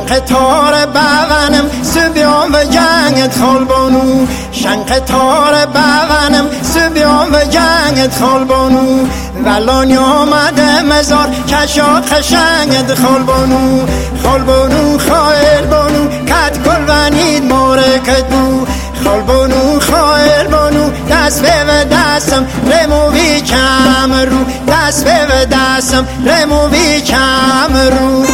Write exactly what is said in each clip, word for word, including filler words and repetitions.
قطار بغنم سبیان و جنگت خالبانو شن قطار بغنم سبیان و جنگت خالبانو ولانی آمده مزار کشا خشنگت خالبانو خالبانو خایل بانو کت گل ونید مارکت بو خالبانو خایل بانو دست به دستم رموی کم رو دست به دستم رموی کم رو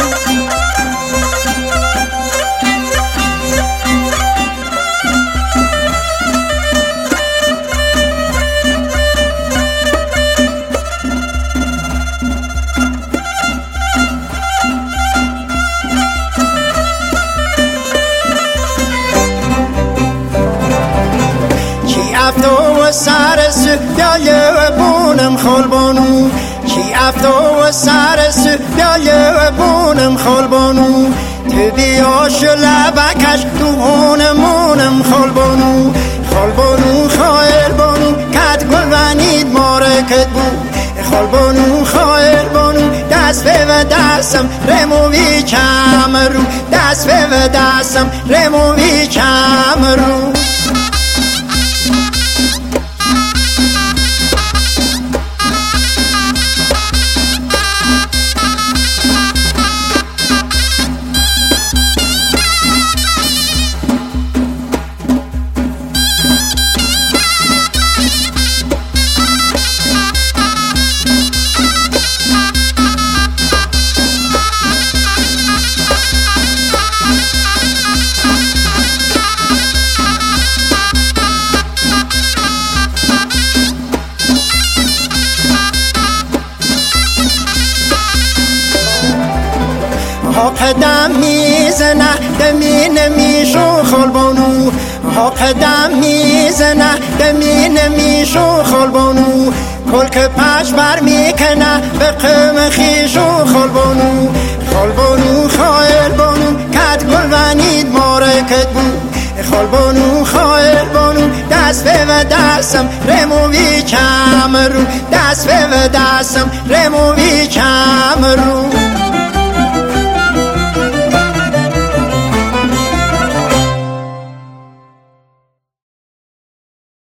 افتو و سر سبیای و بونم خالبانو کی افتو و سر سبیای و بونم خالبانو تو بیاش لبکش تو هونمونم خالبانو خالبانو خایل بانو کت گل ونید مارکت بو خالبانو خایل بانو دست به دستم رموی کم رو دست به دستم رموی کم رو ها قدم میزنه دمین میشو خالبانو ها قدم میزنه دمین میشو خالبانو کل که پش بر میکنه به قم خیشو خالبانو خالبانو خایل بانو کت گل ونید مارکت بو خالبانو خایل بانو دست به دستم رموی کم رو دست به دستم رموی کم رو